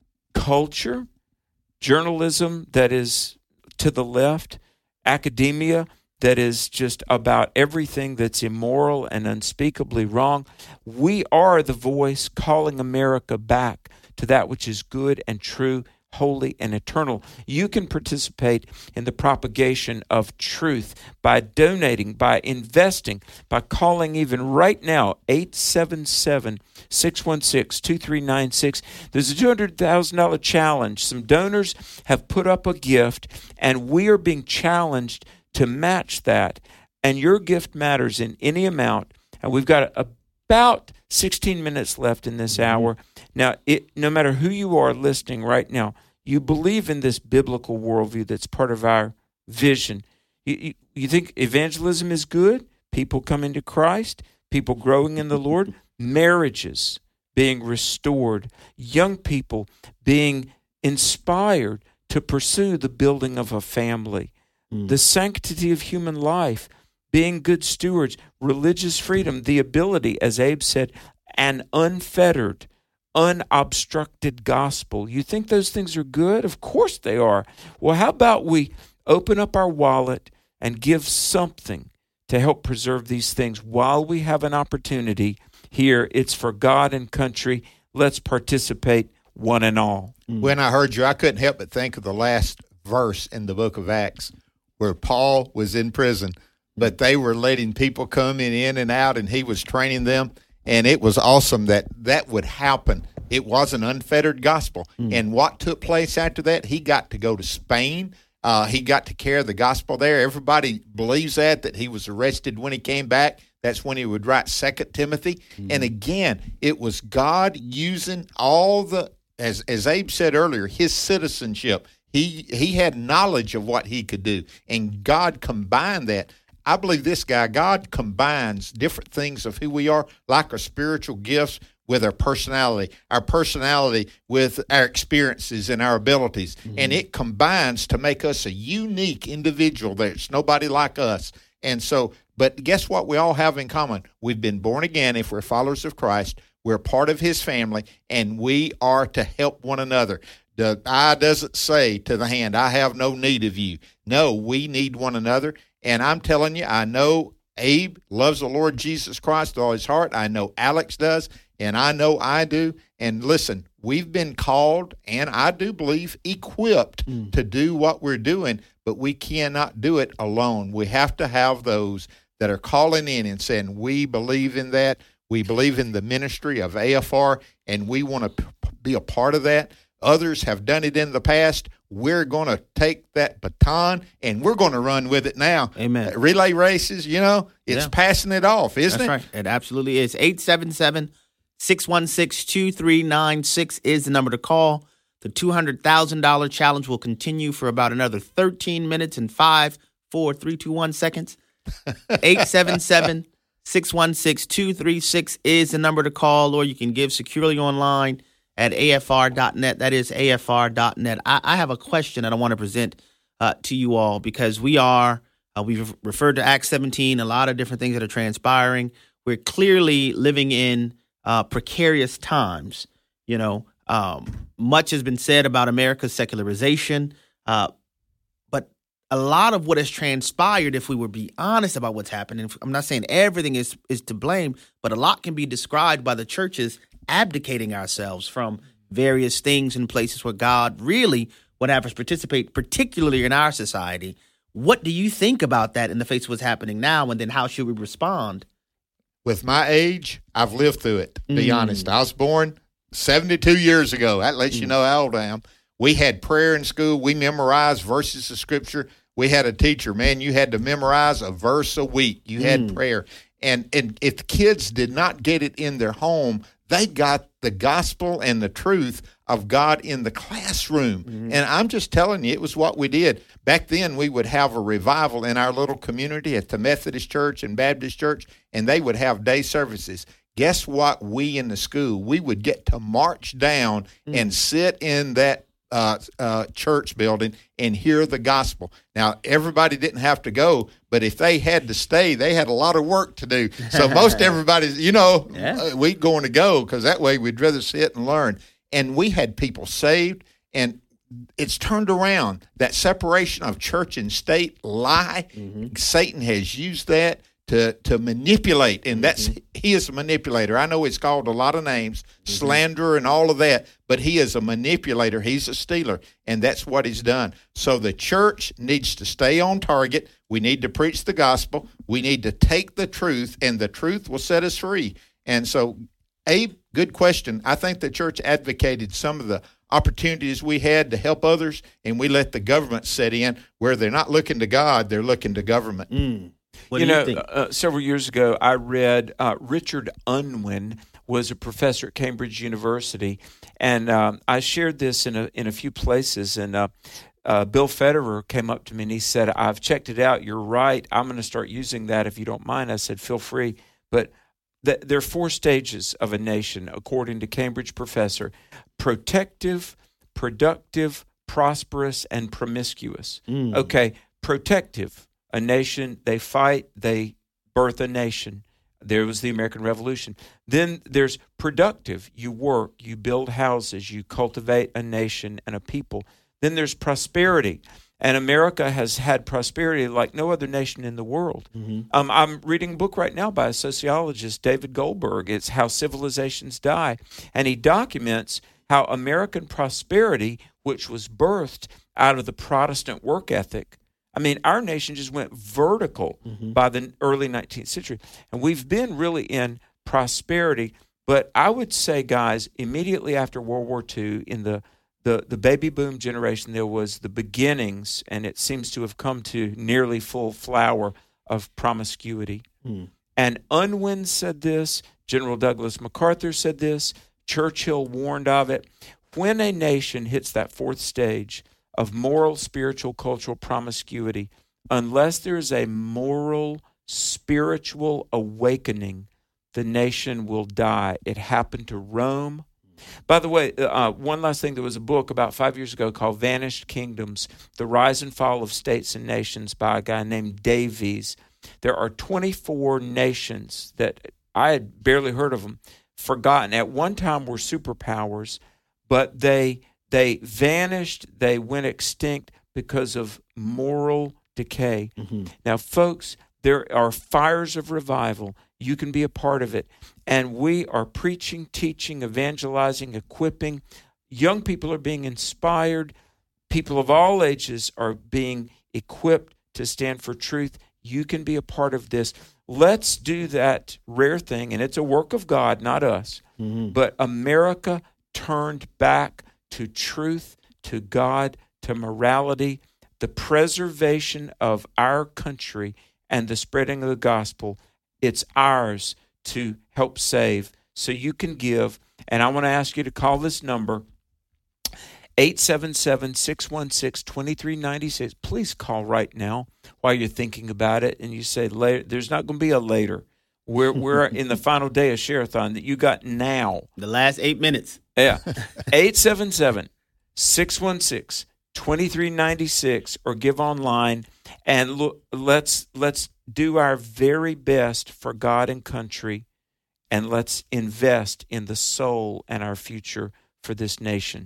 culture, journalism that is to the left, academia that is just about everything that's immoral and unspeakably wrong. We are the voice calling America back to that which is good and true, holy, and eternal. You can participate in the propagation of truth by donating, by investing, by calling even right now, eight seven seven, six one six, two three nine six. There's a two hundred thousand dollars challenge. Some donors have put up a gift, and we are being challenged to match that. And your gift matters in any amount. And we've got about sixteen minutes left in this hour. Now, it, no matter who you are listening right now, you believe in this biblical worldview that's part of our vision. You, you, you think evangelism is good? People coming to Christ? People growing in the Lord? Marriages being restored? Young people being inspired to pursue the building of a family? Mm. The sanctity of human life? Being good stewards? Religious freedom? The ability, as Abe said, an unfettered, unobstructed gospel. You think those things are good? Of course they are. Well, how about we open up our wallet and give something to help preserve these things while we have an opportunity here? It's for God and country. Let's participate, one and all. When I heard you, I couldn't help but think of the last verse in the book of Acts where Paul was in prison, but they were letting people come in, in and out, and he was training them. And it was awesome that that would happen. It was an unfettered gospel. Mm. And what took place after that, he got to go to Spain. Uh, he got to carry the gospel there. Everybody believes that, that he was arrested when he came back. That's when he would write Second Timothy. Mm. And again, it was God using all the, as, as Abe said earlier, his citizenship. He, he had knowledge of what he could do. And God combined that. I believe this guy, God combines different things of who we are, like our spiritual gifts, with our personality, our personality with our experiences and our abilities. Mm-hmm. And it combines to make us a unique individual. There's nobody like us. And so, but guess what we all have in common? We've been born again. If we're followers of Christ, we're part of his family, and we are to help one another. The eye doesn't say to the hand, I have no need of you. No, we need one another. And I'm telling you, I know Abe loves the Lord Jesus Christ with all his heart. I know Alex does, and I know I do. And listen, we've been called, and I do believe equipped mm. to do what we're doing, but we cannot do it alone. We have to have those that are calling in and saying, we believe in that. We believe in the ministry of A F R, and we want to p- be a part of that. Others have done it in the past. We're going to take that baton, and we're going to run with it now. Amen. Uh, relay races, you know, it's yeah. passing it off, isn't That's it? right. It absolutely is. eight seven seven, six one six, two three nine six is the number to call. The two hundred thousand dollars challenge will continue for about another thirteen minutes and five, four, three, two, one seconds. eight seven seven, six one six, two three six is the number to call, or you can give securely online at A F R dot net. That is A F R dot net. I, I have a question that I want to present uh, to you all, because we are, uh, we've referred to Acts seventeen, a lot of different things that are transpiring. We're clearly living in uh, precarious times. You know, um, much has been said about America's secularization, uh, but a lot of what has transpired, if we were be honest about what's happening, I'm not saying everything is, is to blame, but a lot can be described by the churches abdicating ourselves from various things in places where God really would have us participate, particularly in our society. What do you think about that in the face of what's happening now, and then how should we respond? With my age, I've lived through it, to be Mm. honest. I was born seventy-two years ago. That lets Mm. you know how old I am. We had prayer in school. We memorized verses of Scripture. We had a teacher, man, you had to memorize a verse a week. You had Mm. prayer. And, and if the kids did not get it in their home, they got the gospel and the truth of God in the classroom. Mm-hmm. And I'm just telling you, it was what we did. Back then, we would have a revival in our little community at the Methodist Church and Baptist Church, and they would have day services. Guess what? We in the school, we would get to march down mm-hmm. and sit in that uh, uh, church building and hear the gospel. Now, everybody didn't have to go, but if they had to stay, they had a lot of work to do. So most everybody, you know, Yeah. we'd going to go, because that way we'd rather sit and learn. And we had people saved, and it's turned around. That separation of church and state lie, mm-hmm. Satan has used that to to manipulate, and that's he is a manipulator. I know it's called a lot of names, mm-hmm. slander and all of that, but he is a manipulator. He's a stealer, and that's what he's done. So the church needs to stay on target. We need to preach the gospel. We need to take the truth, and the truth will set us free. And so, Abe, good question. I think the church advocated some of the opportunities we had to help others, and we let the government set in where they're not looking to God, they're looking to government. Mm. What you do you know, think? Uh, several years ago, I read uh, Richard Unwin was a professor at Cambridge University, and um, I shared this in a in a few places. And uh, uh, Bill Federer came up to me and he said, "I've checked it out. You're right. I'm going to start using that if you don't mind." I said, "Feel free." But th- there are four stages of a nation, according to Cambridge professor: protective, productive, prosperous, and promiscuous. Mm. Okay, protective. A nation, they fight, they birth a nation. There was the American Revolution. Then there's productive. You work, you build houses, you cultivate a nation and a people. Then there's prosperity. And America has had prosperity like no other nation in the world. Mm-hmm. Um, I'm reading a book right now by a sociologist, David Goldberg. It's How Civilizations Die. And he documents how American prosperity, which was birthed out of the Protestant work ethic, I mean, our nation just went vertical mm-hmm. by the early nineteenth century. And we've been really in prosperity. But I would say, guys, immediately after World War Two, in the, the, the baby boom generation, there was the beginnings, and it seems to have come to nearly full flower of promiscuity. Mm. And Unwin said this. General Douglas MacArthur said this. Churchill warned of it. When a nation hits that fourth stage of moral, spiritual, cultural promiscuity, unless there is a moral, spiritual awakening, the nation will die. It happened to Rome. By the way, uh, one last thing, there was a book about five years ago called Vanished Kingdoms, The Rise and Fall of States and Nations by a guy named Davies. There are twenty-four nations that I had barely heard of them, forgotten. At one time were superpowers, but they They vanished, they went extinct because of moral decay. Mm-hmm. Now, folks, there are fires of revival. You can be a part of it. And we are preaching, teaching, evangelizing, equipping. Young people are being inspired. People of all ages are being equipped to stand for truth. You can be a part of this. Let's do that rare thing, and it's a work of God, not us. Mm-hmm. But America turned back to truth, to God, to morality, the preservation of our country and the spreading of the gospel. It's ours to help save. So you can give. And I want to ask you to call this number, eight seven seven, six one six, two three nine six. Please call right now while you're thinking about it. And you say, later, there's not going to be a later. We're, we're in the final day of Share-a-thon that you got now. The last eight minutes. Yeah. eight seven seven, six one six, two three nine six, or give online, and look, let's let's do our very best for God and country, and let's invest in the soul and our future for this nation.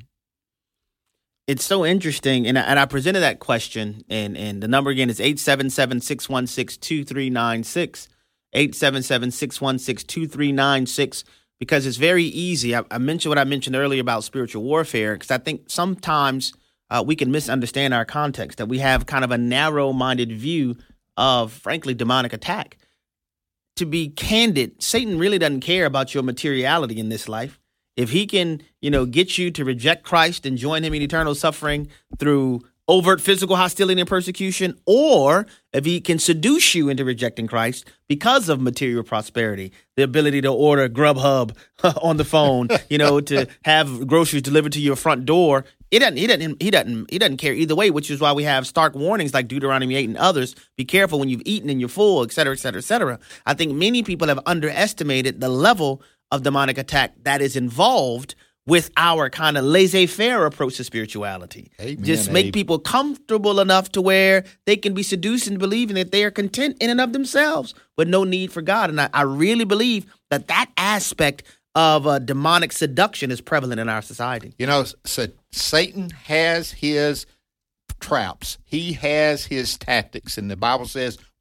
It's so interesting, and I, and I presented that question, and, and the number again is eight seven seven, six one six, two three nine six, eight seven seven, six one six, two three nine six. Because it's very easy. I, I mentioned what I mentioned earlier about spiritual warfare, because I think sometimes uh, we can misunderstand our context, that we have kind of a narrow-minded view of, frankly, demonic attack. To be candid, Satan really doesn't care about your materiality in this life. If he can, you know, get you to reject Christ and join him in eternal suffering through overt physical hostility and persecution, or if he can seduce you into rejecting Christ because of material prosperity, the ability to order Grubhub on the phone, you know, to have groceries delivered to your front door, it doesn't, he doesn't, he doesn't, he doesn't care either way, which is why we have stark warnings like Deuteronomy eight and others. Be careful when you've eaten and you're full, et cetera, et cetera, et cetera. I think many people have underestimated the level of demonic attack that is involved with our kind of laissez-faire approach to spirituality. Amen, Just make Abe. people comfortable enough to where they can be seduced into believing that they are content in and of themselves with no need for God. And I, I really believe that that aspect of uh, demonic seduction is prevalent in our society. You know, so Satan has his traps. He has his tactics. And the Bible says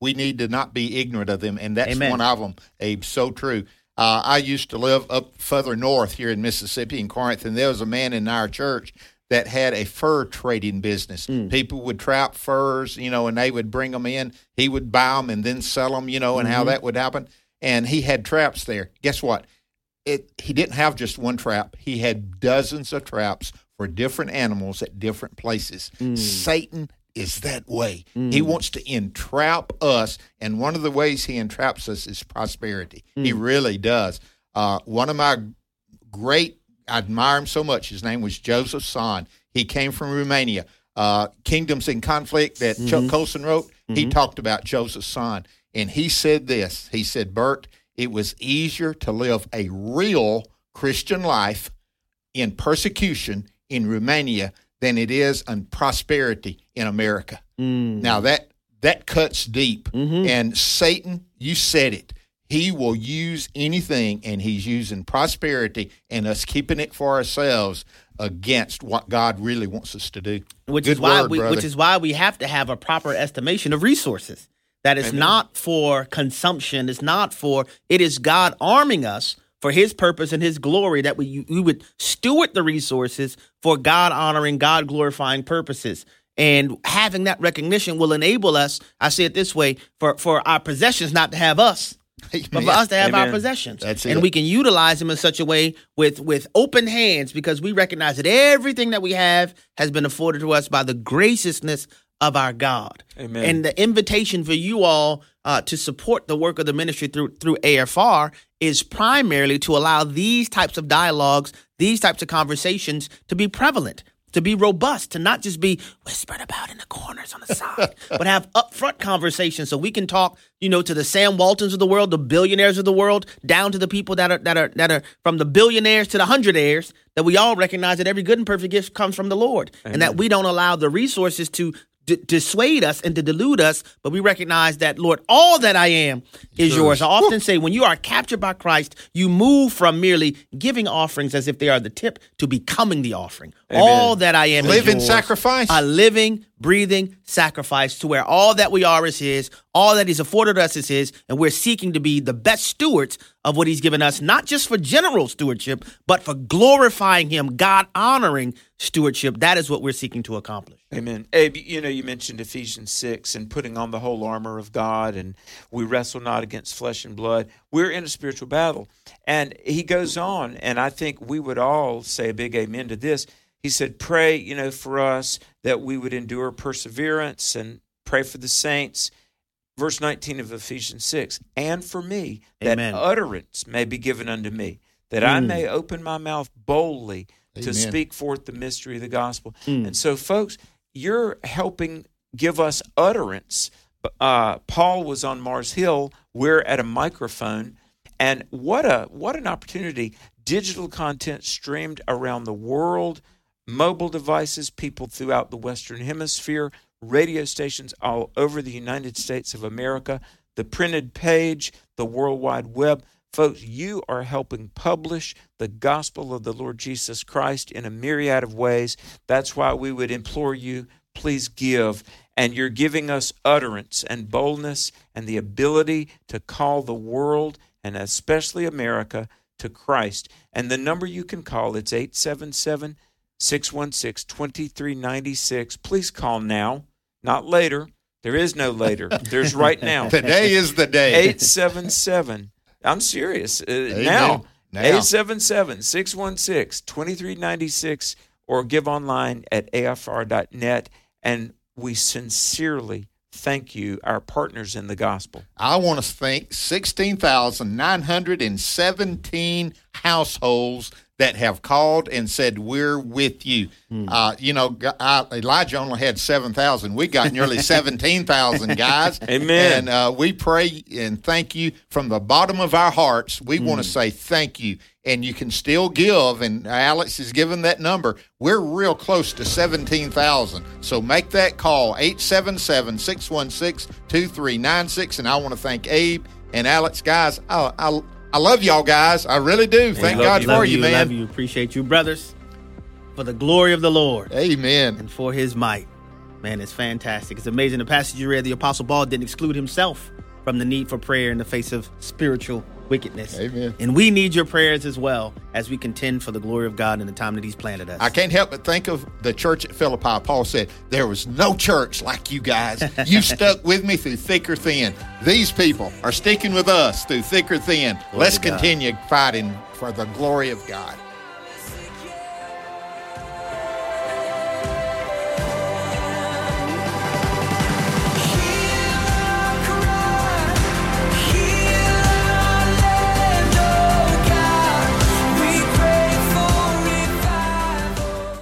we need to not be ignorant of them, and that's Amen. one of them, Abe, so true. Uh, I used to live up further north here in Mississippi, in Corinth, and there was a man in our church that had a fur trading business. Mm. People would trap furs, you know, and they would bring them in. He would buy them and then sell them, you know, and Mm-hmm. how that would happen. And he had traps there. Guess what? It he didn't have just one trap. He had dozens of traps for different animals at different places. Mm. Satan is that way. Mm. He wants to entrap us, and one of the ways he entraps us is prosperity. Mm. He really does. Uh, one of my great, I admire him so much, his name was Joseph Tson. He came from Romania. Uh, Kingdoms in Conflict that Mm-hmm. Chuck Colson wrote, he talked about Joseph Tson. And he said this, he said, Bert, it was easier to live a real Christian life in persecution in Romania than it is in prosperity in America. Mm. Now, that that cuts deep. Mhm. And Satan, you said it, he will use anything, and he's using prosperity and us keeping it for ourselves against what God really wants us to do. Which Good is why word, we brother. which is why we have to have a proper estimation of resources. That is Amen. not for consumption. It's not for, it is God arming us for his purpose and his glory, that we, we would steward the resources for God honoring, God glorifying purposes. And having that recognition will enable us, I say it this way, for, for our possessions not to have us, but for us to have our Amen. possessions. That's and it. we can utilize them in such a way with, with open hands, because we recognize that everything that we have has been afforded to us by the graciousness of our God. Amen. And the invitation for you all uh, to support the work of the ministry through through A F R is primarily to allow these types of dialogues, these types of conversations to be prevalent, to be robust, to not just be whispered about in the corners on the side, but have upfront conversations so we can talk, you know, to the Sam Waltons of the world, the billionaires of the world, down to the people that are that are that are from the billionaires to the hundredaires, that we all recognize that every good and perfect gift comes from the Lord, and that we don't allow the resources to D- dissuade us and to delude us, but we recognize that, Lord, all that I am is yours. I often say when you are captured by Christ, you move from merely giving offerings as if they are the tip to becoming the offering. All that I am Living is yours. sacrifice. A living, breathing sacrifice, to where all that we are is his, all that he's afforded us is his, and we're seeking to be the best stewards of what he's given us, not just for general stewardship, but for glorifying him, God honoring stewardship. That is what we're seeking to accomplish. Amen. Abe, you know, you mentioned Ephesians six and putting on the whole armor of God, and we wrestle not against flesh and blood. We're in a spiritual battle. And he goes on, and I think we would all say a big amen to this. He said, pray, you know, for us that we would endure perseverance, and pray for the saints. Verse nineteen of Ephesians six, and for me, that Amen. utterance may be given unto me, that I Mm. may open my mouth boldly to Amen. speak forth the mystery of the gospel. Mm. And so, folks, you're helping give us utterance. Uh, Paul was on Mars Hill. We're at a microphone. And what a what an opportunity. Digital content streamed around the world, mobile devices, people throughout the Western Hemisphere, radio stations all over the United States of America, the printed page, the World Wide Web. Folks, you are helping publish the gospel of the Lord Jesus Christ in a myriad of ways. That's why we would implore you, please give. And you're giving us utterance and boldness and the ability to call the world, and especially America, to Christ. And the number you can call, it's eight seven seven, six one six, two three nine six. Please call now, not later. There is no later. There's right now. Today is the day. eight seven seven. I'm serious. Uh, now, Now. eight seven seven, six one six, two three nine six, or give online at A F R dot net. And we sincerely thank you, our partners in the gospel. I want to thank sixteen thousand nine hundred seventeen households that have called and said, we're with you. Hmm. Uh, you know, I, Elijah only had seven thousand. We got nearly seventeen thousand, guys. Amen. And uh, we pray and thank you from the bottom of our hearts. We want to say thank you. And you can still give, and Alex has given that number. We're real close to seventeen thousand. So make that call, eight seven seven, six one six, two three nine six. And I want to thank Abe and Alex. Guys, I, I, I love y'all guys. I really do. Thank Love God you, for love you, man. Love you. Appreciate you, brothers, for the glory of the Lord Amen. and for his might. Man, it's fantastic. It's amazing. The passage you read, the Apostle Paul didn't exclude himself from the need for prayer in the face of spiritual wickedness. Amen. And we need your prayers as well as we contend for the glory of God in the time that he's planted us. I can't help but think of the church at Philippi. Paul said, there was no church like you guys. You stuck with me through thick or thin. These people are sticking with us through thick or thin. Glory Let's to God. continue fighting for the glory of God.